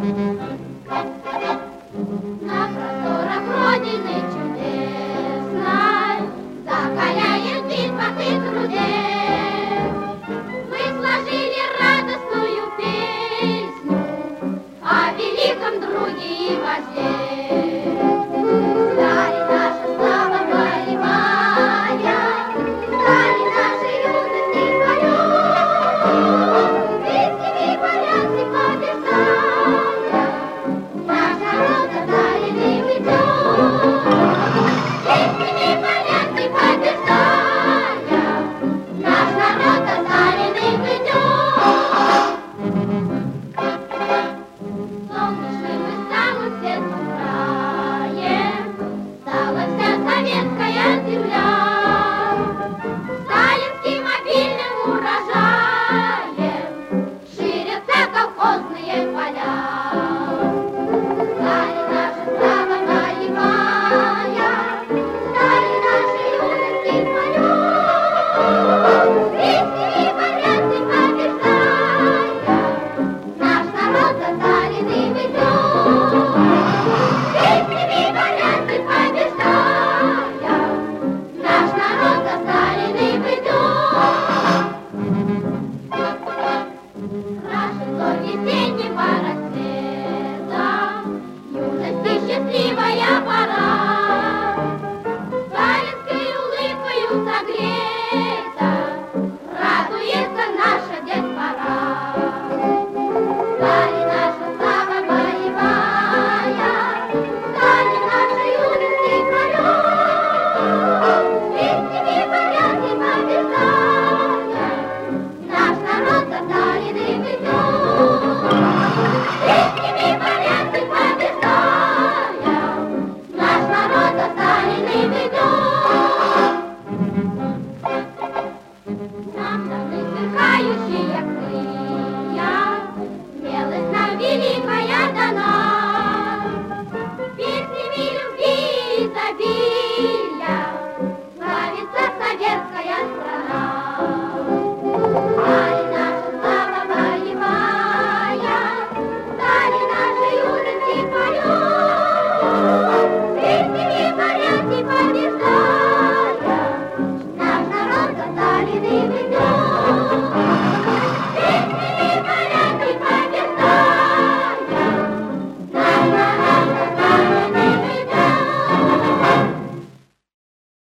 На просторах Родины чудесной закаляет битва и трудес. Мы сложили радостную песню о великом друге и вожде. Стали наша слава боевая, стали нашей юности полет. Песнями полянки побеждая, наш народ татарины ведет. Песнями полянки побеждая, наш народ татарины ведет. Солнечным и самым светлым краем стала вся советская земля. Сталинским обильным урожаем ширятся колхозные поля. Стали наша слава боевая, стали наши юности полет. Песнями полянки побеждая, наш народ татарины ведет. Песнями полянки побеждая, наш народ татарины ведет. Крашит зор весенний ворот